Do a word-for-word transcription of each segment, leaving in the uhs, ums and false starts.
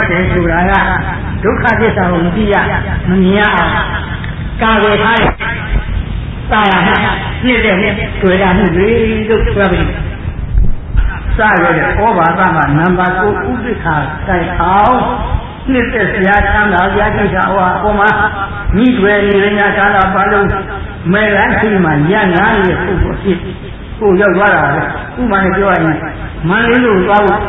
တယ်ဆိုတာကဒုက္ခသစ္စာကိုမသိရမမြင်ရအောင်ကာဝယ်ထားတယ်သာယာမှုနှစ်တဲ့တွေ့တာမှုတွေလို့ပြောပြီးစရတဲ့ဩဘာသမှာနံပါတ်ကိုဥပိ္ပခာတိုင်အောင်နှစ်သက်ဆရာချမ်းသာဆရာတိခါဟောအပေါ်မှာမိွယ်နေရညာချမ်းသာပါလို့မဲလန်းခီမှာရန်ငါးရဲ့ပုဂ္ဂိုလ်ဖြစ်ကိုရောက်သွားတာပဲဥပမာနဲ့ပြောရရင်မန္တလေးလို့သွားဖို့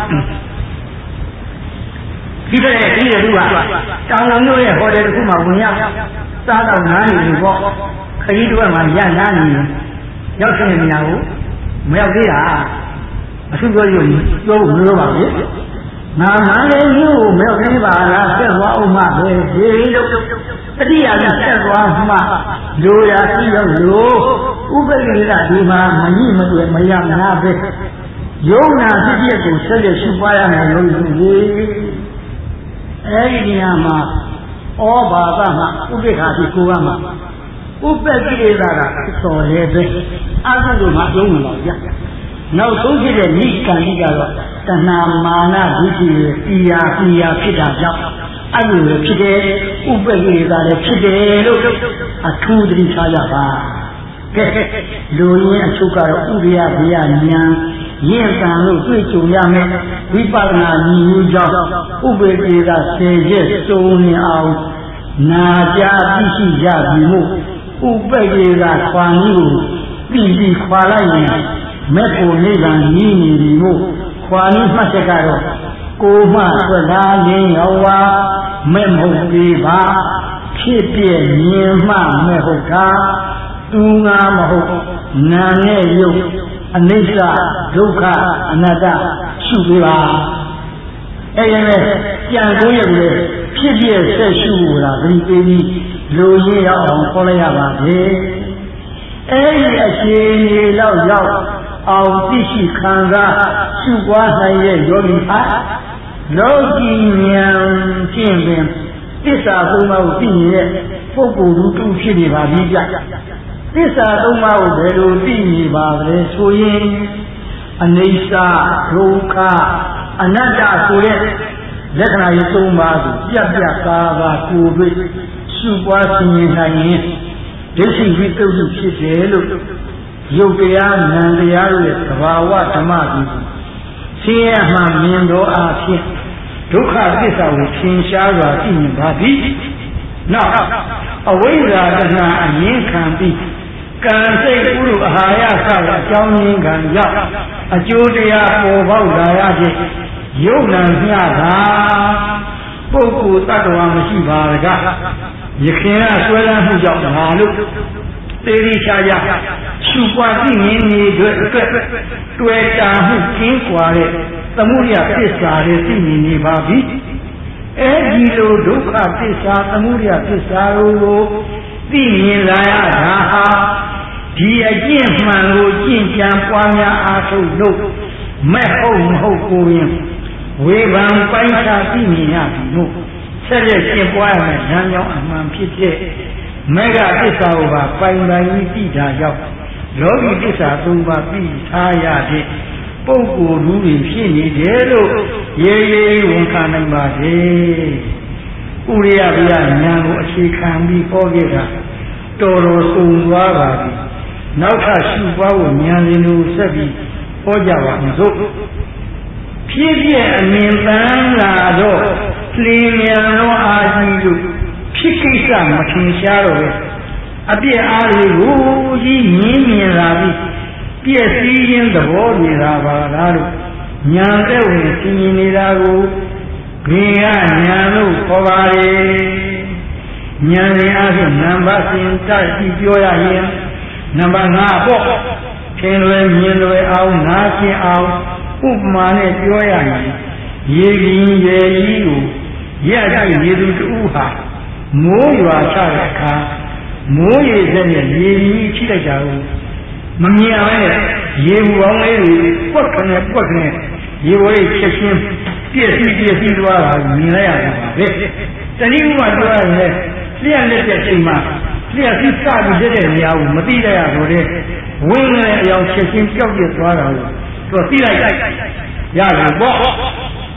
ဒီတဲ့ဒီတဲ့သူကတောင်တော်မျိုးရဲ့ဟိုတယ်တစ်ခုမှဝင်ရောက်စားတော့နားနေလို့ပေါ့ခရီးတစ်ဝက်မှာရနားနေရောက်တဲ့နေရာကိုမရောက်သေးတာအထူးပြောလို့ပြောဖို့မလိုပါဘူးငါမန္တလေးမျိုးကိုမရောက်သေးပါလားဆက်သွားအောင်မှပဲဒီလိုတတိယနဲ့ဆက်သွားမှလိုရာပြီးတော့လိုဥပ္ပကိကဒီမှာမညိမတွေ့မရနာပဲယုံနာဖြစ်ဖြစ်ကိုဆက်လက်ရှိပွားရမယ်လို့ယူကြီးအဲဒီနေရာမှာဩဘာသမှာဥပ္ပခာတိကိုကမှာဥပ္ပကိလေသာကစော်လေပဲအကုသိုလ်မှာအလုံးမပါဗျာနောက်ဆုံးဖြစ်တဲ့နိကံတိကတော့တဏမာနဒုတိယပိယာပိယာဖြစ်တာကြောင့်အဲ့လိုလည်းဖြစ်တယ်ဥပ္ပကိလေသာလည်းဖြစ်တယ်လို့အထူးသတိထားကြပါကဲလူရင်းအချုပ်ကတော့ဥရိယဘေယဉာဏ်ရင့်တန်လို့တွေ့ကြုံရမယ်ဝိပဿနာဉာဏ်မျိုးကြောင့်ဥပ္ပကိလေသာဆယ်ချက်စုံနေအောင်နာကြားသိရှိကြပြီမို့ဥပ္ပကိလေသာခွာနည်းကိုပြီးပြီးခွာလိုက်ရင်မဲ့ကိုနိဗ္ဗာန်ကြီးနေပြီမို့ခွာနည်းမှတ်ချက်ကတော့ကိုမှသွက်သားရင်းရောဝါမဲ့မဟုတ်သေးပါဖြစ်ပြမြင်မှမဲ့ဟုတ်တာသူငါမဟုတ်နာနဲ့ယုတ်အနိစ္စဒုက္ခအနတ္တရှုပေးပါအဲ့ဒီမဲ့ကြံကိုရပြီဖြစ်ပြဆက်ရှုဖို့လားဂရိပေးပြီးလူရင်းရောက်အောင်ခေါ်လိုက်ရပါစေအဲ့ဒီအခြေအနေလောက်ရောက်အောင်သိရှိခံစားရှုပွားနိုင်တဲ့ယောဂီဟာလောကီဉာဏ်ဖြင့်ပင်သစ္စာသုံးပါးကိုသိနေတဲ့ပုဂ္ဂိုလ်လူတူဖြစ်နေပါပြီကြသစ္စာသုံးပါးကိုဘယ်လိုသိနေပါလဲဆိုရင်အနိစ္စဒုက္ခအနတ္တဆိုတဲ့လက္ခဏာရေးသုံးပါးကိုပြတ်ပြတ်သားသားကိုယ်တွေ့ရှုပွားသိမြင်နိုင်ရင်ဒိဋ္ဌိဝိသုဒ္ဓဖြစ်တယ်လို့ယုတ်တရားနံတရားတို့ရဲ့သဘာဝဓမ္မကြီးဆင်းရဲမှမြင်တော်အားဖြင့်ဒုက္ခသစ္စာကိုသင်ရှားစွာသိမြင်ပါသည်နောက်အဝိဇ္ဇာတဏှာအငြင်းခံပြီးကံစိတ်ဥရုအာဟာရဆရာအကြောင်းရင်းကံကြောင့်အကျိုးတရားပေါ်ပေါက်လာရခြင်းယုံနာမျှတာပုဂ္ဂိုလ်တ attva မရှိပါတကားယခင်ကဆွဲလန်းမှုကြောင့်ဒါလို့သေရီချာရရှုပွားသိမြင်နေတဲ့အတွက်တွေ့တာမှုကင်းကွာတဲ့သမှုရိယသစ္စာတွေသိမြင်နေပါပြီအဲဒီလိုဒုက္ခသစ္စာသမှုရိယသစ္စာတို့ကိုသိမြင်လာရတာဟာဒီအကျင့်မှန်ကိုကျင့်ကြံပွားများအားထုတ်လို့မဲ့ဟုတ်မဟုတ်ကိုရင်ဝေဖန်ပိုင်းခြားသိမြင်ရပြီလို့ဆက်လက်ကျင့်ပွားရမယ်ဉာဏ်ကြောင့်အမှန်ဖြစ်တဲ့မေဃသစ္စာကိုပါပိုင်ပိုင်ကြီးသိတာကြောင့်လောကီသစ္စာသုံးပါးပြီးထားရတဲ့ပုဂ္ဂိုလ်လူတွေဖြစ်နေတယ်လို့ရေရေဝန်ခံနိုင်ပါစေဥရိယဗျာဉာဏ်ကိုအခြေခံပြီးဟောခဲ့တာတော်တော်စုံသွားပါပြီနောက်ထပ်ရှုပွားဖို့ဉာဏ်ရင်းကိုဆက်ပြီးဟောကြပါမယ်သို့ဖြစ်ပြအမြင်တမ်းလာတော့လင်းမြန်သောအာကြီးတို့ဖြစ်ကိစ္စမထင်ရှားတော့ပဲအပြည့်အားတွေကိုကြီးမြင်မြင်လာပြီးပြည့်စည်ခြင်းသဘောနေတာပါလားလို့ညာတဲ့ဝင်သိမြင်နေတာကိုဘင်ကညာလို့ခေါ်ပါလေညာရင်အားဖြင့်နံပါတ်စဉ်တက်ပြီးပြောရရင်နံပါတ်ငါပေါ့ထင်လွယ်မြင်လွယ်အောင်နားရှင်းအောင်ဥပမာနဲ့ပြောရရင်ရေကြီးရေကြီးကိုရက်ကြည့်ရေသူတူဟာမိုးရွာချတဲ့အခါမိုးရေစက်နဲ့ရေကြီးချိလိုက်တာကိုမမြင်ရပဲရေဘူးပေါင်းလေးတွေပွက်ခနဲ့ပွက်ခနဲ့ရေဝဲချက်ချင်းပြည့်စည်ပြည့်စည်သွားတာမြင်လိုက်ရတာပါပဲတနည်းဥပမာပြောရရင်လျှက်လက်တဲ့ချိန်မှာလျှက်စီးစပြီးတဲ့နေရာကိုမသိရဆိုတဲ့ဝင်းနဲ့အယောင်ချက်ချင်းပျောက်ပြသွားတာကိုသူသိလိုက်ရတယ်ပေါ့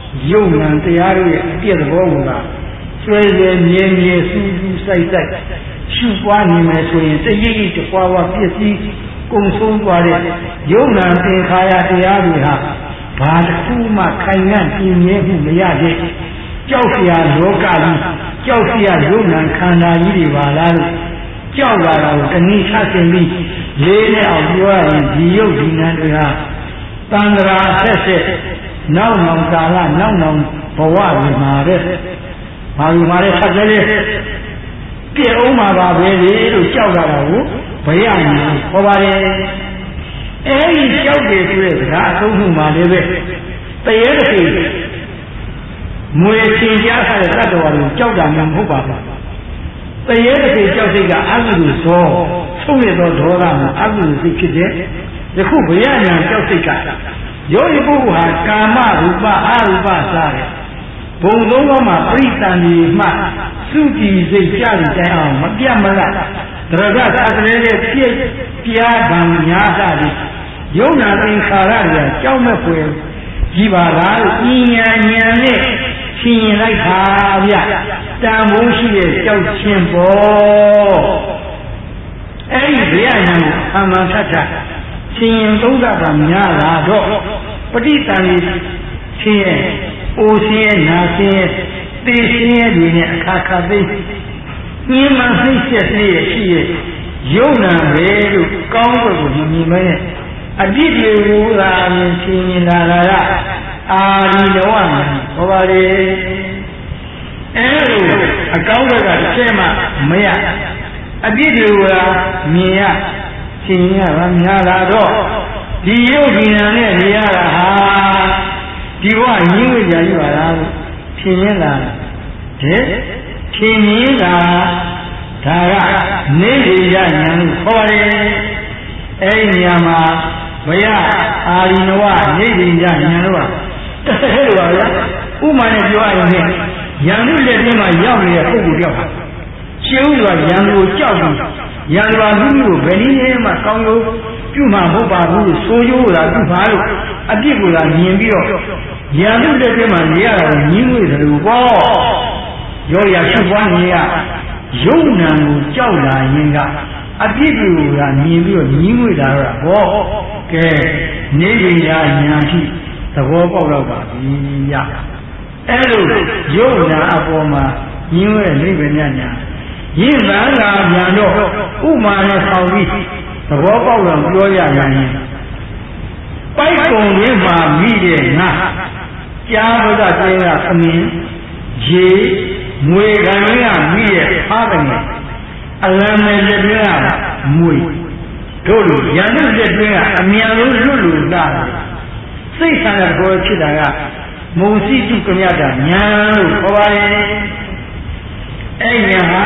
ယုံနံတရားတို့ရဲ့အပြည့်သဘောကဆွဲဆွဲမြဲမြဲစူးစူးစိုက်စိုက်ရှုပွားနေမယ်ဆိုရင်တရိပ်ရိပ်တပွားပွားပြည့်စည်ကုန်ဆုံးသွားတဲ့ယုံနံသင်္ခါရတရားတွေဟာဘာတစ်ခုမှခိုင်ငံ့ပြင်းမြဲမှုမရသေးကြောက်စရာလောကကြီးကြောက်စရာယုံနံခန္ဓာကြီးတွေပါလားလို့ကြောက်လာတာကိုတနည်းချဆင်ပြီးလေးနဲ့အောင်ပြောရရင်ဒီယုတ်ဒီနံတွေဟာတန်ត្រာဆက်ဆက်နောက်နောက်ကာလနောက်နောက်ဘဝတွေမှာတဲ့ဘာလို့မှာလဲဆက်ကြလေပြည့်အောင်မှာပါပဲလေလို့ကြောက်လာတာကိုဘယ်ရမလဲခေါ်ပါလေအဲဒီကြောက်တယ်ဆိုတဲ့စကားအဆုံးမှုမှာလည်းပဲတရေတည်းမွေသင်ကြားထားတဲ့တတ္တဝါတွေကိုကြောက်တာမျိုးမဟုတ်ပါဘူးတရေတည်းကြောက်စိတ်ကအကုသိုလ်သောဆုံးရသောဒေါသမှာအကုသိုလ်စိတ်ဖြစ်တဲ့ယခုဘယညာကြောက်စိတ်ကယောဂီပုဂ္ဂိုလ်ဟာကာမရူပအရူပစားတယ်ဘုံသုံးပါးမှာပရိသန္တိမှစုကြည်စိတ်ကြတဲ့တိုင်အောင်မပြတ်မလားဒရဂသတ္တရေရဲ့ပြည့်ပြားဗံများတာဒီယုံနာသင်္ခါရတွေကကြောက်မဲ့ဖွယ်ကြီးပါလားလို့ဉာဏ်ဉာဏ်နဲ့ရှင်းရင်လိုက်ပါဗျတန်ဖိုးရှိတဲ့ကြောက်ခြင်းပေါ်အဲ့ဒီဘုရားညာကိုအမှန်ထထရှင်ရင်သုံးသပ်တာများလာတော့ပဋိသန္ဓေရှင်ရဲ့အိုရှင်ရဲ့နာရှင်ရဲ့တေရှင်ရဲ့တွေနဲ့အခါခါသိညင်မှသိချက်သေးရဲ့ရှိရဲ့ယုံနာပဲလို့ကောင်းဘက်ကိုမမြင်မဲနဲ့အတိတ်တွေကိုသာမြင်ရှင်ရင်လာတာကအာဒီလောကမှာဟောပါလေအဲလိုအကောင်းဘက်ကတစ်ချက်မှမရအတိတ်တွေကမြင်ရရှင်ရပါများလာတော့ဒီယုတ်ဒီနာနဲ့နေရတာဟာဒီဘဝရင်းဝေကြရပါလားဖြင်းရလာတဲ့ဖြင်းရင်းတာဒါကနေရရညာလို့ခေါ်တယ်အဲ့ဒီနေရာမှာဘယအာရိနဝနေရရညာလို့တစ်ဆက်လို့ပါဗျာဥမာနဲ့ပြောရရင်ရန်လူလက်ထဲမှာရောက်နေတဲ့ပုဂ္ဂိုလ်ပြောက်တာရှင်းဥစွာရန်လူကိုကြောက်ပြီးရန်လွာမှုကိုဘယ်နည်းနဲ့မှကောင်းလို့ပြုမှာမဟုတ်ပါဘူးလို့ဆိုရိုးတာပြုပါလို့အပြစ်ကိုသာမြင်ပြီးတော့ရန်လူလက်ထဲမှာနေရတာကိုညင်းဝေတယ်လို့ပေါ့ရောရရှုပ်ပွားနေရယုံနာကိုကြောက်လာရင်ကအပြစ်ကိုသာမြင်ပြီးတော့ညင်းဝေတာတော့ဘောကဲနေရညာညာရှိသဘောပေါက်တော့ပါပြီရအဲ့လိုယုံနာအပေါ်မှာညင်းဝဲနေပဲညာညာရင်းသာလာပြန်တော့ဥမာနဲ့ဆောင်ပြီးသဘောပေါက်တော့ပြောရရင်ပိုက်ကုံရင်းမှာမိတဲ့ငါကြားဘုရားတင်းကသမင်းရေငွေကံရင်းကမိတဲ့ဖားတယ်အလံမဲ့လက်တွင်းကမွေတို့လိုရန်တဲ့လက်တွင်းကအမြန်ဆုံးလွတ်လို့လာတယ်စိတ်ဆန္ဒဘောဖြစ်တာကမုံစီတုကမြတာညာလို့ခေါ်ပါရဲ့အဲ့ညာဟာ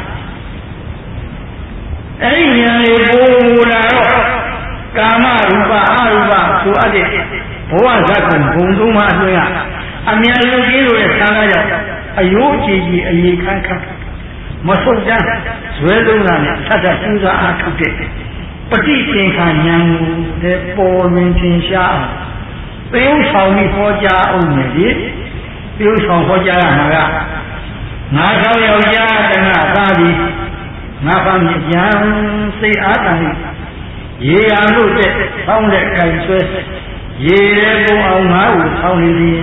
အဲ့ဒီဉာဏ်လေးပို့လာတော့ကာမရူပအရူပဆိုအပ်တဲ့ဘဝဇတ်ကဘုံသုံးပါးအတွင်းကအမြန်လူကြီးတို့ရဲ့ဆန္ဒကြောင့်အယိုးကြည်ကြည်အေခန်းခန်းမဆုတ်တမ်းဇွဲသုံးတာနဲ့ထပ်ထပ်ကျူးစာအားထုတ်တဲ့ပฏิသင်္ခါဉာဏ်ကိုလည်းပေါ်လွင်ထင်ရှားအောင်ပြုံးဆောင်ပြီးဟောကြားအောင်မယ်ဒီပြုံးဆောင်ဟောကြားရမှာကငါးဆောင်ယောက်ျားတဏှာသားပြီးငါပါမြဉာဏ်စိတ်အားတန်ရေရန်လို့တဲ့ဆောင်းတဲ့ကြိုင်ဆွဲရေရဲပုံအောင်ငါ့ကိုဆောင်းနေသည်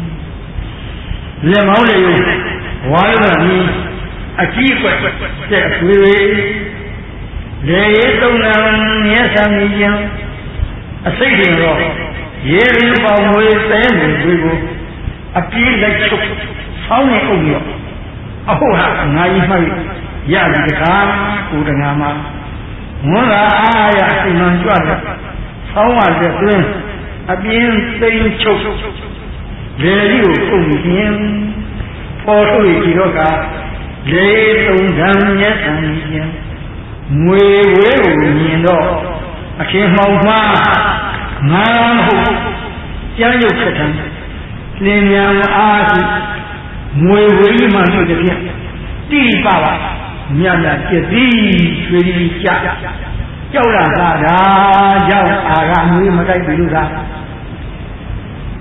လက်မောင်းလေးဝါရမီအကြီးကွက်တဲ့အသွေးလေရဲသုံးနံမြတ်ဆံကြီးခြင်းအစိတ်တင်တော့ရေရင်းပေါင်ဝေးတဲနေပြီကိုအပြေးလိုက်ချုပ်ဆောင်းနေအုပ်ရောအဟုတ်ဟာငါကြီးမှရပြီတကားကိုတငါမှာငွန်းလာအားရအမှန်ကြွတယ်ဆောင်းရတဲ့တွင်းအပြင်းသိမ်းချုပ်လေကြီးကိုပုံပြင်းပေါ်ထုတ်ကြည့်တော့ကလေသုံးဓာတ်မျက်စံကြီးငွေဝဲကိုမြင်တော့အခင်မှောင်မှားငါဟုတ်ကျမ်းရုပ်ချက်ထမ်းလင်းမြန်အားရှိငွေဝဲမှဆိုတဲ့ပြတိပါပါမြတ်မြတ်ကျက်သည်ရွှေကြီးကြကြောက်လာတာဒါကြောင့်အာရမွေးမတိုက်ပြီလို့သာ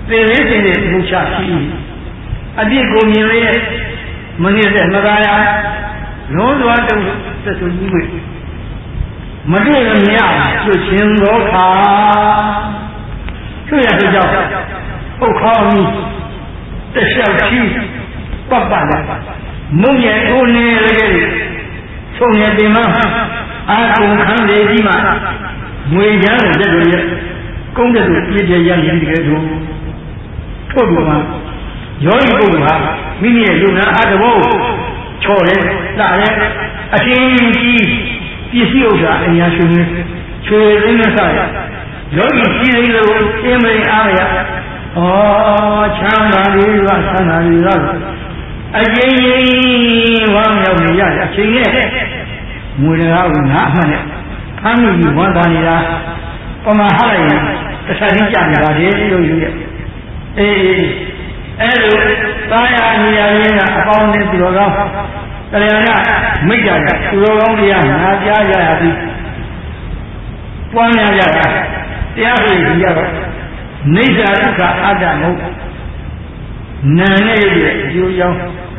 သေသေးစိတ်နဲ့မူချရှိအပြစ်ကိုမြင်လေမနစ်တဲ့မသာယာလုံးစွာတုံးသက်သူကြီးဝေမတွေ့မမြကျွချင်းသောခါကျွရတဲ့ကြောင့်ပုတ်ခေါင်းကြီးတက်လျှောက်ချီပတ်ပတ်လာမုံရဲ့ကိုနေလေးဆုံးရတင်မအာကုံခံလေကြီးမှာငွေချမ်းတဲ့တို့ရဲ့ကုန်းတဲ့တို့ပြည့်ပြည့်ရရင်တကယ်တော့ထို့တူမှာယောဂီပုဂ္ဂိုလ်ဟာမိမိရဲ့လူနာအတဘောချော်တယ်လာတယ်အချင်းကြီးပစ္စည်းဥစ္စာအများရှင်ချွေရင်းနဲ့စားရယောဂီကြီးလေးလို့အင်းမင်းအားရဩချမ်းသာလေးကဆန္ဒလေးကအချင်းကြီးဝမ်းမြောက်နေရအချင်းနဲ့ငွေတရားကိုငါအမှန်နဲ့ဖမ်းမိပြီးဝန်တာနေတာပမာဟလိုက်ရင်တစ်ဆက်ကြီးကြနေတာလေလို့ယူရဲ့အေးအဲ့လိုသားရညီရရင်းကအပေါင်းနဲ့သူတော်ကောင်းတရားနာမိကြတယ်သူတော်ကောင်းတရားနာကြားကြရပြီးပွားများကြတာတရားဟိကြီးရတော့နေစာဒုက္ခအတ္တမဟုတ်နာနဲ့ရဲ့အကျိုးကြောင့်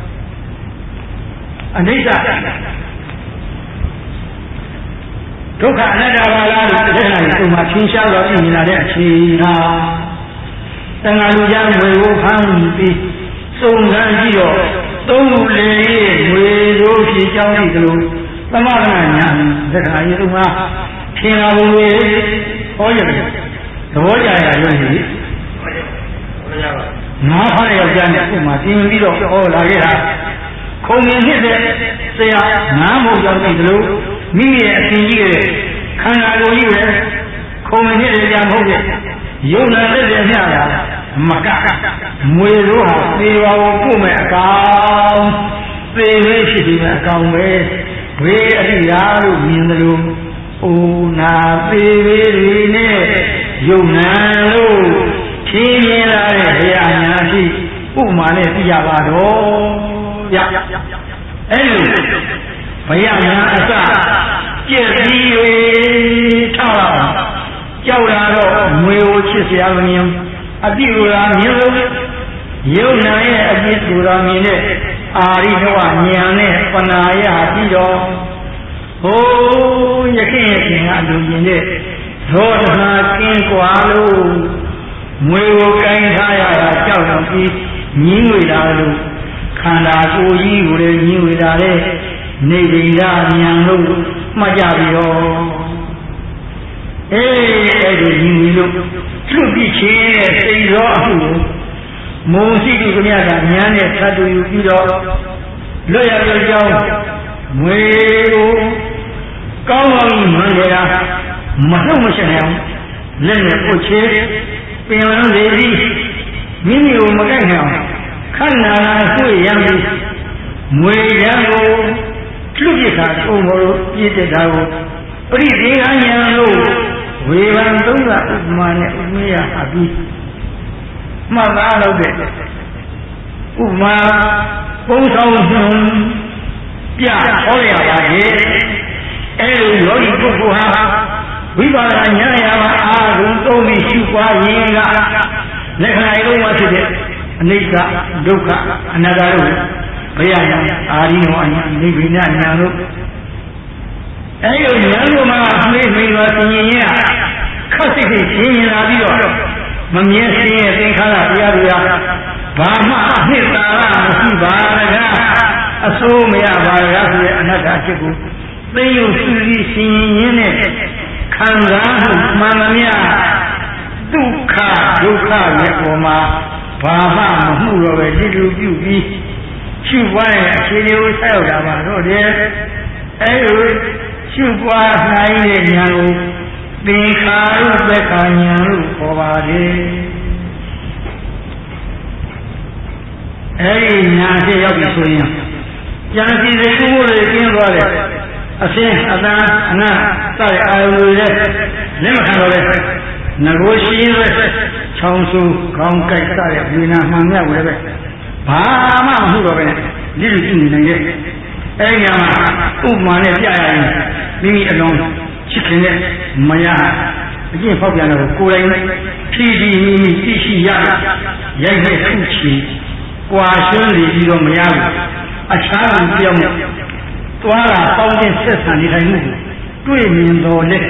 အနိစ္စဒုက္ခအနတ္တပါလားလို့တဲ့ဟာကိုမှရှင်းရှားတော့ပြင်လာတဲ့အခြေဟာတန်ခါလူကြငွေကိုဖမ်းပြီးစုံစမ်းကြည့်တော့သုံးခုလေငွေတို့ဖြစ်ကြောင်းဒီလိုသမဂနာညာသက္ကာယေတုမှာထင်လာပုံတွေဟောရတယ်သဘောကြရလို့ရှိငါးဖားယောက်ျားနဲ့အခုမှပြင်ပြီးတော့ဟောလာခဲ့တာခုံမြင်ဖြစ်တဲ့ဆရာငါးမို့ကြောင့်ဒီလိုမိရဲ့အရှင်ကြီးရဲ့ခန္ဓာကိုယ်ကြီးပဲခုံမြင်တဲ့ကြာမဟုတ်တဲ့ယုံနာတဲ့တဲ့မြတာမကမွေတို့ဟာသေပါကိုပို့မဲ့အကောင်သေလေးဖြစ်ပြီးမဲ့အကောင်ပဲဝေအရိယာလို့မြင်တယ်လို့အိုနာသေလေးတွေနဲ့ယုံနာလို့ထင်းမြင်လာတဲ့ဘုရားညာရှိဥပမာနဲ့သိရပါတော့ဗျအဲ့လိုဘုရားညာအစကြည့်ပြီးထောက်လာကြောက်လာတော့ငွေကိုချစ်စရာမမြင်အပြစ်ကိုလာမြင်လို့ယုံနာရဲ့အပြစ်ကိုလာမြင်တဲ့အာရိနဝဉာဏ်နဲ့ပနာယပြီးတော့ဟိုးယခင်ယခင်ကလူမြင်တဲ့သောတနာကင်းกว่าလို့ငွေကိုကင်ထားရတာကြောက်တော့ပြီးညင်းငွေလာလို့ခန္ဓာကိုယ်ကြီးကိုလည်းညင်းငွေလာတဲ့နေဗိဒဉာဏ်လို့မှတ်ကြပြီးတော့အေးအဲ့ဒီညီညီလို့သူ့ပြချင်းရဲ့စိတ်ရောအမှုမုံရှိသူကမြတ်ကဉာဏ်နဲ့သတ္တူယူပြီးတော့လွတ်ရလွတ်ကြောင်းငွေကိုကောင်းကောင်းမှန်ကြတာမနှုတ်မရှင်းအောင်လက်နဲ့ပုတ်ချေပင်လုံးလေးပြီးမိမိကိုမကိုက်နိုင်အောင်ခန္ဓာဆွေရံပြီးငွေရံကိုသူ့ပြတာထုံလို့ပြည့်တဲ့တာကိုပရိသေဟဉာဏ်လို့ဝေဘံသုံးကဥပမာနဲ့ဥပမေယအပြီးမှတ်သားလို့တဲ့ဥပမာပုံဆောင်နှုံပြဟောရပါရဲ့အဲလိုယောဂီပုဂ္ဂိုလ်ဟာဝိပါဒဉာဏ်ရပါအာရုံသုံးပြီးရှုပွားရင်းကလက္ခဏာလုံးဝဖြစ်တဲ့အနိစ္စဒုက္ခအနတ္တတို့ဘုရားညာအာရိနောအညာနိဗ္ဗာန်ညာတို့အဲ့ဒီဉာဏ်လို့မှမေးမိသွားသိရင်ရခက်စိတ်စိတ်ရှင်းရင်လာပြီးတော့မမြဲရှင်းရဲ့သင်္ခါရတရားတွေဟာဘာမှအနှစ်သာရမရှိပါကအဆိုးမရပါကဆိုတဲ့အနတ္တအဖြစ်ကိုသိယုစုစည်းရှင်းရင်းနဲ့ခံစားမှုမှန်သမျှဒုက္ခဒုက္ခရဲ့ပေါ်မှာဘာမှမမှုတော့ပဲဒီလိုပြုပြီးရှုပွားရဲ့အခြေအနေကိုဆက်ရောက်တာပါတော့တယ်အဲလိုရှုပွားနိုင်တဲ့ဉာဏ်ကိုသင်္ခါရုပ္ပကဉာဏ်လို့ခေါ်ပါတယ်အဲဒီဉာဏ်အဖြစ်ရောက်ပြီဆိုရင်ဉာဏ်စီစိတ်ကူးလို့ကျင်းသွားတယ်အရှင်းအတန်အနတ်စတဲ့အာယုတွေလည်းလက်မခံတော့ပဲငကိုရှိရပဲချောင်းဆူခေါင်းကိုက်စတဲ့ဝိညာဉ်မှန်မြတ်ကိုလည်းပဲဘာမှမဟုတ်တော့ပဲလိလိကြည့်နေနိုင်ရဲ့အဲဒီညမှာဥပမာနဲ့ပြရရင်မိမိအလုံးချစ်ခင်တဲ့မယားတအကျင့်ဖောက်ပြန်တော့ကိုယ်တိုင်ဖြည်းဖြည်းမိမိသိရှိရရိုက်တဲ့ခုချီကွာရှင်းနေပြီးတော့မရဘူးအခြားလူပြောင်းသွားတာပေါင်းတဲ့ဆက်ဆံနေတိုင်းမှုတွေ့မြင်တော်နဲ့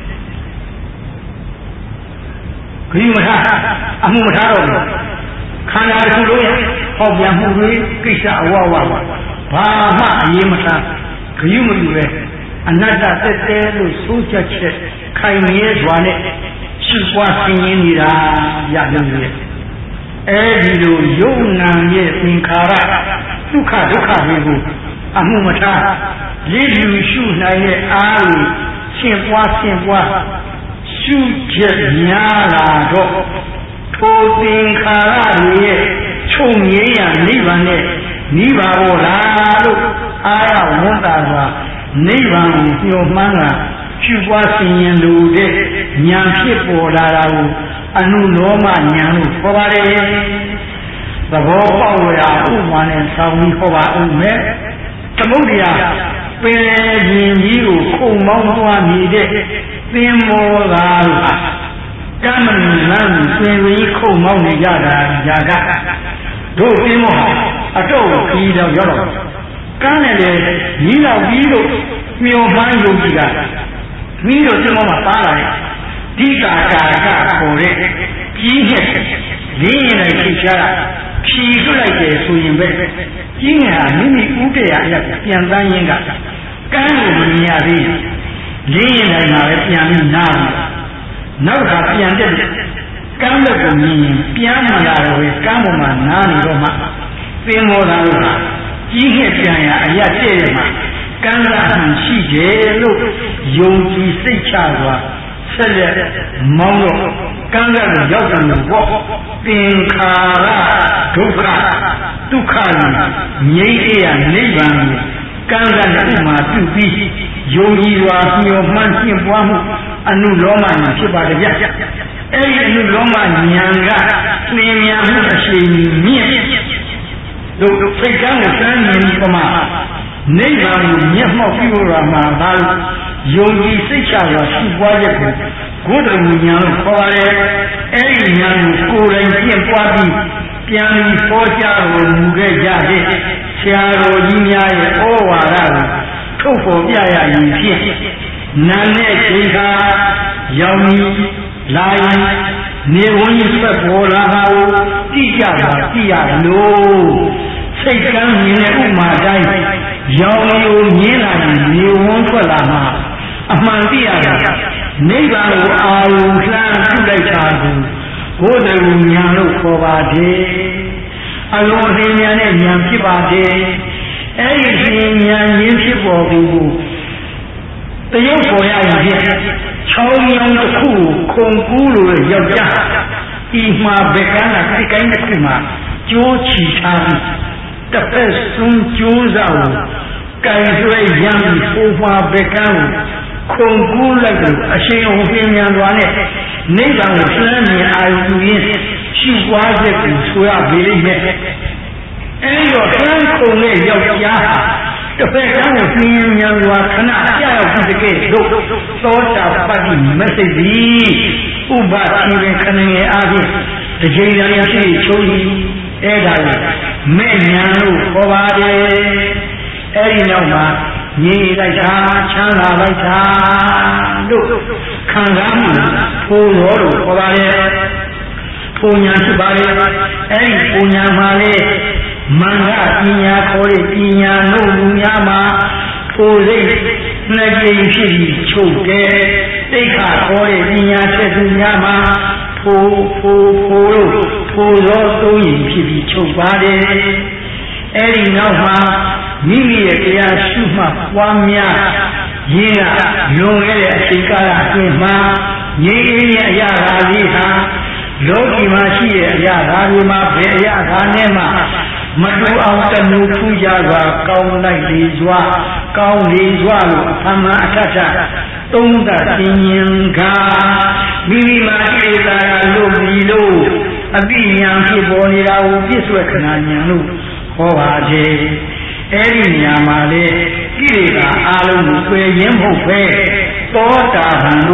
ခရီးမထားအမှုမထားတော့ဘူးခန္ဓာတစ်ခုလုံးရဲ့ဟောပြန်မှုတွေကိစ္စအဝဝဘာမှအရေးမထားခရီးမလူပဲအနတ္တသက်သက်လို့ဆုံးဖြတ်ချက်ခိုင်မြဲစွာနဲ့ရှိပွားဆင်းရဲနေတာရပြန်ရဲ့အဲဒီလိုယုံနာရဲ့သင်္ခါရဒုက္ခဒုက္ခတွေကိုအမှုမထားလေးလူရှုနိုင်တဲ့အားကိုရှင်းပွားရှင်းပွားရှုချက်များလာတော့ထိုသင်္ခါရတွေရဲ့ချုပ်ငြိမ်းရာနိဗ္ဗာန်နဲ့နိဗ္ဗာန်ကိုလားလို့အားရဝန်တာစွာနိဗ္ဗာန်ကိုညှော်မှန်းတာရှုပွားဆင်ရင်လို့တဲ့ဉာဏ်ဖြစ်ပေါ်လာတာကိုအနုလောမဉာဏ်လို့ခေါ်ပါတယ်သဘောပေါက်ရဥပမာနဲ့ဆောင်းပြီးခေါ်ပါဦးမယ်သမုဒ္ဒရာပင်ရင်ကြီးကိုခုံမောင်းသွားနေတဲ့သင်္ဘောသားတို့ကမ်းမလန်းပင်ကြီးခုံမောင်းနေကြတာຢာကတို့သင်္ဘောဟာအတော့ခီးတော့ရောက်တော့ကမ်းနဲ့လေညီးလောက်ပြီးတော့မျောမှန်းယုံကြည်ကပြီးတော့သင်္ဘောမှာပါလာတယ်ဒီကာကာကခေါ်တဲ့ကြီးငှက်လင်းရင်လည်းထိရှားတာဖြီးလွတ်လိုက်တယ်ဆိုရင်ပဲကြီးငှက်ဟာမိမိဥတ္တရာအရာပြန်တန်းရင်းကကမ်းကိုမမြင်ရသေးလင်းရင်လည်းမှာပဲပြန်ပြီးနားပြီးနောက်ခါပြန်တဲ့ကမ်းလက်ကိုမြင်ရင်ပြန်မလာတော့ပဲကမ်းပေါ်မှာနားနေတော့မှသင်္ဘောသားတို့ဟာကြီးငှက်ပြန်ရအရာတဲ့ရမှာကမ်းလာမှရှိတယ်လို့ယုံကြည်စိတ်ချစွာဆက်လက်မောင်းတော့ကံကလည်းရောက်တယ်လို့ပေါ့သင်္ခါရဒုက္ခဒုက္ခကိုငြိမ်းအေးရနိဗ္ဗာန်ကိုကံကလည်းဥမာပြုပြီးယုံကြည်စွာမျှော်မှန်းရှင်းပွားမှုအနုလောမဉာဏ်ဖြစ်ပါတယ်ဗျအဲဒီအနုလောမဉာဏ်ကနှင်းများမှုအရှိန်မြင့်တို့စိတ်ကံကိုစမ်းမြင်ပြီးမှနိဗ္ဗာန်ကိုမျက်မှောက်ပြုရမှာပါလို့ယုံကြည်စိတ်ချစွာရှိပွားချက်ကိုဂုဏ်တော်ဉာဏ်လို့ခေါ်ပါတယ်အဲဒီဉာဏ်ကိုကိုယ်တိုင်ကျင့်ပွားပြီးပြန်ပြီးဟောကြားတော်မူခဲ့ကြတဲ့ဆရာတော်ကြီးများရဲ့ဩဝါဒကိုထုတ်ဖော်ပြရရင်ဖြင့်နာနဲ့ချိန်ခါရောက်ပြီးလာရင်နေဝန်းကြီးဆက်ပေါ်လာတာကိုကြည့်ကြပါကြည့်ရလို့စိတ်ကမ်းမြင်တဲ့ဥမာတိုင်းရောင်ကိုမြင်လာရင်နေဝန်းထွက်လာမှာအမှန်တရားနိဗ္ဗာန်ကိုအာရုံလှမ်းပြုလိုက်တာကိုဘုဒ္ဓဉာဏ်လို့ခေါ်ပါတယ်အလုံးအင်းဉာဏ်နဲ့ဉာဏ်ဖြစ်ပါတယ်အဲဒီဉာဏ်ရင်းဖြစ်ပေါ်သူကိုတရုပ်ပေါ်ရရင်ဖြင့်ချောင်းရောင်တစ်ခုခုံကူးလို့ယောက်ျားဒီမှာဘက်ကန်းကစိတ်ကိုင်းတစ်ခုမှာကြိုးချီထားပြီးတစ်ဖက်စွန်းကြိုးစားကိုကင်ဆွဲရမ်းပြီးပုံမှာဘက်ကန်းကိုခုံကူးလိုက်လို့အရှင်ဟိုပြင်းမြန်သွားတဲ့နိဗ္ဗာန်ကိုစွမ်းမြင်အာရုံပြုရင်းရှိပွားချက်ကိုဆိုရပေလိမ့်မယ်အဲဒီတော့စွမ်းခုံတဲ့ယောက်ျားဟာတစ်ဖက်ကန်းကိုပြင်းမြန်စွာခဏကြောက်ပြီးတကယ်တို့သောတာပတ္တိမသိသည်ဥပတိပင်ခဏငယ်အားဖြင့်တကြိမ်လည်းရှိချုံးကြီးအဲ့ဒါကိုမဲ့ညာလို့ခေါ်ပါတယ်အဲ့ဒီနောက်မှာညီလိုက်တာချမ်းသာလိုက်တာလို့ခံစားမှုထိုးရောလို့ခေါ်ပါတယ်ထိုညာရှိပါတယ်အဲ့ဒီထိုညာမှာလေမင်္ဂပညာခေါ်တဲ့ပညာတို့လူများမှာထိုစိတ်နှစ်ကြိမ်ဖြစ်ပြီးချုပ်တယ်တိတ်ခါခေါ်တဲ့ပညာချက်သူများမှာဖိုးဖိုးဖိုးလို့ဖိုးရောသုံးရင်ဖြစ်ပြီးချုပ်ပါတယ်အဲ့ဒီနောက်မှာမိမိရဲ့တရားရှုမှတ်ပွားများရင်းကလွန်ခဲ့တဲ့အချိန်ကာလအတွင်းမှာငြိမ်းအေးရဲ့အရာသာလေးဟာလောကီမှာရှိတဲ့အရာသာတွေမှာဘယ်အရာသာနဲ့မှမတူအောင်တနုထူးကြစွာကောင်းလိုက်လေစွာကောင်းလေစွာလို့အဖမအထထသုံးသပ်သင်ရင်ကမိမိမှာဣတာလို့ပြီးလို့အပိညာဖြစ်ပေါ်နေတာကိုပြည့်စွက်ခဏဉာဏ်လို့ခေါ်ပါတယ်အဲ့ဒီနေရာမှာလေကိလေသာအလုံးကိုပယ်ရင်းမဟုတ်ပဲသောတာပန်လို့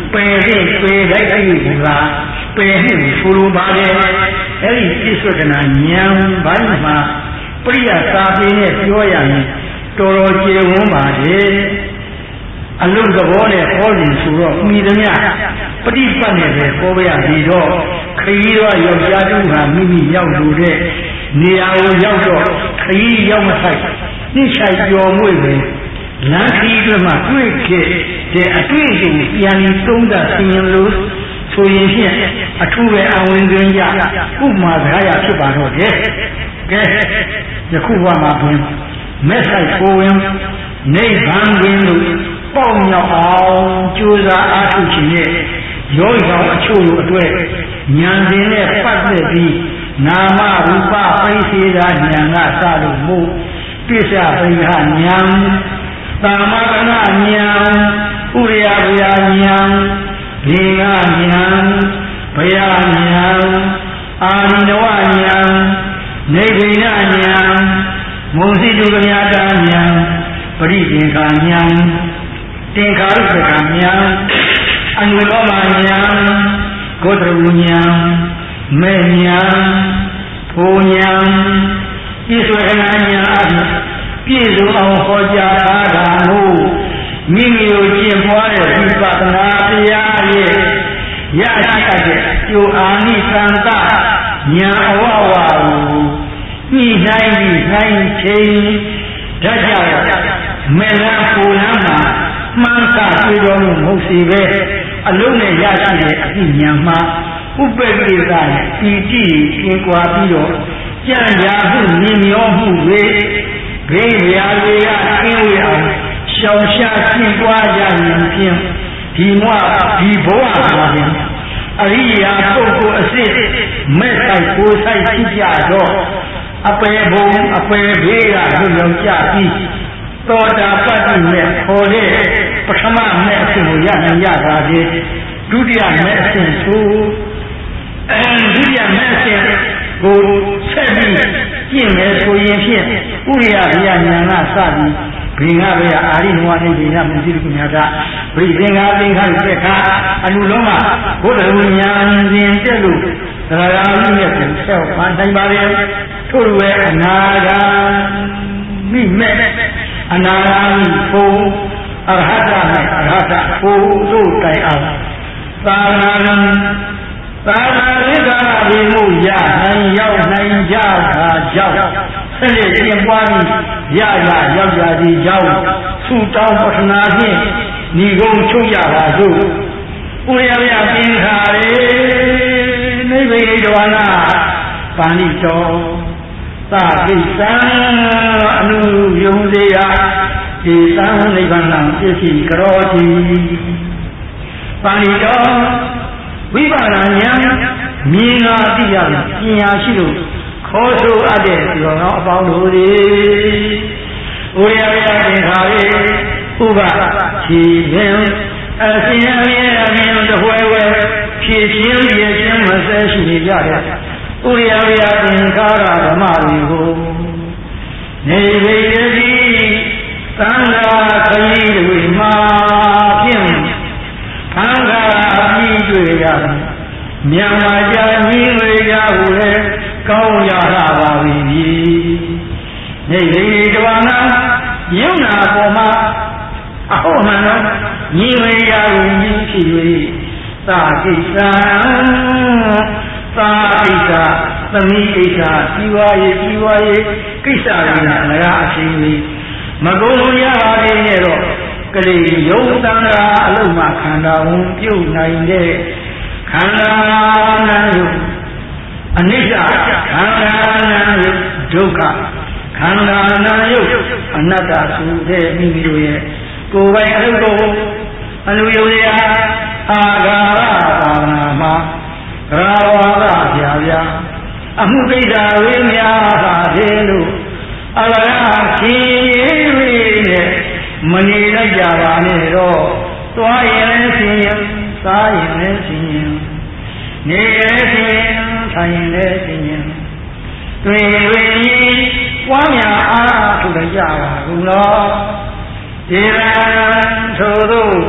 ပယ်ရင်ပယ်လိုက်ပြီကပယ်မှုဆိုလိုပါတယ်အဲ့ဒီပြစ္ဆုတ်ကနာဉာဏ်ဘိုင်းမှာပရိယသာပေနဲ့ပြောရရင်တော်တော်ကျေဝန်းပါတယ်အလုံးသဘောနဲ့ဟောရင်ဆိုတော့မိသမျှပฏิပတ်နဲ့ပဲဟောပြရပြီးတော့ခရီးတော့ယောက်ျားတူဟာမိမိရောက်လို့တဲ့နေရာကိုရောက်တော့ခရီးရောက်မဆိုင်နှိမ့်ချိုက်ပျော်မွေ့ပဲလမ်းခရီးတွေမှာတွေ့ခဲ့တဲ့အတွေ့အကြုံပြန်ပြီးသုံးသပ်သင်လို့ဆိုရင်ဖြင့်အထူးပဲအဝင်သွင်းကြဥပမာစကားရဖြစ်ပါတော့တယ်ကဲယခုဘဝမှာပင်မဲ့ဆိုင်ကိုဝင်နိဗ္ဗာန်တွင်လို့ပေါ့မြောက်အောင်ကြိုးစားအားထုတ်ခြင်းနဲ့ယောဂီတော်အချို့တို့အတွက်ဉာဏ်ရှင်နဲ့ပတ်သက်ပြီးနာမရူပပိစေတာဉာဏ်ကစလို့မို့ပိစ္ဆပိဟဉာဏ်သာမကနာဉာဏ်ဥရိယဗျာဉာဏ်ဒီငါဉာဏ်ဗျာဉာဏ်အာနိနဝဉာဏ်နေဗိနဉာဏ်မုံစီတုကမြာတာဉာဏ်ပရိသင်္ခာဉာဏ်သင်္ခါရုပ္ပကဉာဏ်အနုလောမဉာဏ်ဂေါတရဝဉာဏ်မေဉာဏ်ဘုံဉာဏ်ပြည့်စုံခဏဉာဏ်အပြင်ပြည့်စုံအောင်ဟောကြားထားတာမို့မိမိကိုကျင့်ပွားတဲ့ဝိပဿနာတရားရဲ့ရရှိတဲ့ကျိုးအာနိသံတဉာဏ်အဝဝကိုညှိနှိုင်းပြီးနှိုင်းချိန်ဓာတ်ကြမေလပူလမ်းမှာမှန်တာတွေ့တော်မူမဟုတ်စီပဲအလုံးနဲ့ရရှိတဲ့အသိဉာဏ်မှာဥပ္ပက္ခိကနဲ့ပီတိကျင်ကွာပြီးတော့ကြံ့ကြာမှုမြင်မျောမှုတွေဘေးရာတွေကကျင်းဝေအောင်ရှောင်ရှားကျင့်ပွားကြရင်ဖြင့်ဒီမွဒီဘဝမှာဖြင့်အရိယာပုဂ္ဂိုလ်အစစ်မဲ့ဆိုင်ကိုယ်ဆိုင်ရှိကြတော့အပေဘုံအပေဘေးကလွတ်ရောက်ကြပြီးသောတာပတ္တိမဲ့ခေါ်တဲ့ပထမမဲ့အဖြစ်ကိုရနိုင်ရတာလေဒုတိယမဲ့အဖြစ်ဆိုအဲဒုတိယမဲ့အဖြစ်ကိုဆက်ပြီးကျင့်မယ်ဆိုရင်ဖြင့်ဥရိယဗျာဉာဏ်ကစပြီးဘိငါဘေအာရိနဝနိဗ္ဗာန်မသိကုညာတဗိသင်္ဃာသင်္ခါရုပ္ပကအနုလောမဘုဒ္ဓဉာဏ်ရှင်တက်လို့သရဂါမိနဲ့ပြန်ဆက်ပါနိုင်ပါလေထို့လိုပဲအနာဂါမိမဲ့အနာဂါမိဘုံအရဟတနဲ့အရဟတဘုတို့တိုင်အောင်သာနာနံသာနာရိကရိမှုရနိုင်ရောက်နိုင်ကြတာကြောင့်ဆက်လက်ကျင့်ပွားပြီးရရရောက်ရသည်ကြောင့်သုတောင်းပထနာဖြင့်ညီကုန်းချုပ်ရပါစို့ဥရယပင်ခါရေနိဗ္ဗိဒဝနာပါဠိတော်သာကိစ္စံအနုယုံစေယဒီသံနိဗ္ဗာန်ပစ္စည်းကရောတိပါဠိတော်ဝိပါဒဉာဏ်မြင်လာသိရပညာရှိလို့ခေါ်ဆိုအပ်တဲ့ဒီတော်အပေါင်းတို့သည်ဥရယသင်္ခါရေဥပခြေခြင်းအစဉ်အမြဲအမြင်တဝဲဝဲဖြည့်ခြင်းပြည့်ခြင်းမဆဲရှိနေကြတဲ့ဥရယသင်္ခါရဓမ္မတွေကိုနေဝိယတိသံဃာခရီးတွေမှာဖြင့်သံဃာအပြီးတွေ့ရမြန်မာကြညီဝေကြဟုလေကောင်းရတာပါပြီနေလေတဝနာယုံနာပေါ်မှာအဟုတ်မှန်တော့ညီဝေကြဟုညီဖြစ်၍သာကိစ္စသာကိစ္စသမီးကိစ္စជីវရေးជីវရေးကိစ္စတွေကအလကားအချင်းကြီးမကုန်လို့ရပါသေးရဲ့တော့ကလေးယုံတန်ရာအလုံးမှာခန္ဓာဝင်ပြုတ်နိုင်တဲ့ခန္ဓာနာယုအနိစ္စခန္ဓာနာယုဒုက္ခခန္ဓာနာယုအနတ္တဆိုတဲ့မိမိတို့ရဲ့ကိုယ်ပိုင်အလုပ်ကိုအလူယုံရာအာဂါရသာနာမှာရာဝါဒပြပြအမှုကိစ္စဝိညာပါသေးလို့အလကားကြီးနဲ့မနေလိုက်ကြပါနဲ့တော့သွားရင်လည်းဆင်းရဲစားရင်လည်းဆင်းရဲနေလည်းဆင်းရဲထိုင်ရင်လည်းဆင်းရဲတွေ့တွေ့ပွားများအားထုတ်ကြပါဘူးနော်ဒီရန်ထို့သို့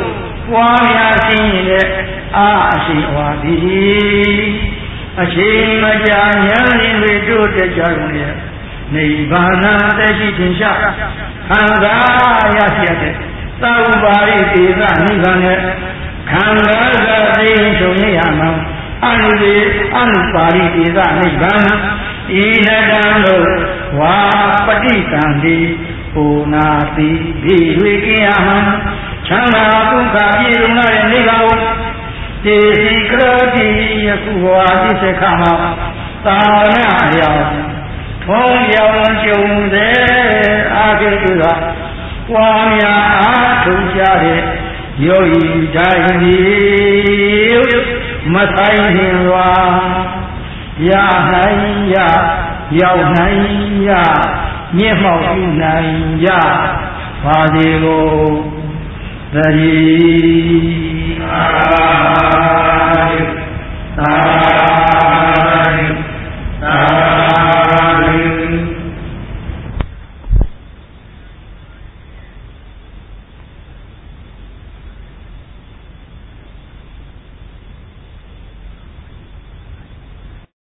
ပွားများခြင်းရဲ့အာအရှိဝါသည်အချိန်မကြာဉာဏ်ရင်းတွေတို့တက်ကြကုန်ရဲ့နိဗ္ဗာန်တရှိခြင်းရှာခံစားရရှိတဲ့သာဝပါရိသေသနိဗ္ဗာန်နဲ့ခံစားကသိချုပ်ရရမှာအနုရေအနုပါရိသေသနိဗ္ဗာန်ဤနတံတို့ဝါပฏิတံတိဟိုနာတိဒီဝေကိယမံချမ်းသာဒုက္ခပြေုံလာတဲ့နိဗ္ဗာန်ကိုတေစီကရတိယခုဘဝဒီစခါမှာသာနာရောက်ထုံးရောက်ကြုံတဲ့အာခေတုကပွားများအားထုတ်ကြတဲ့ယောဂီတိုင်းဒီမဆိုင်ရင်စွာရနိုင်ရရောက်နိုင်ရမျက်မှောက်ပြုနိုင်ရပါစေကိုသတိသာ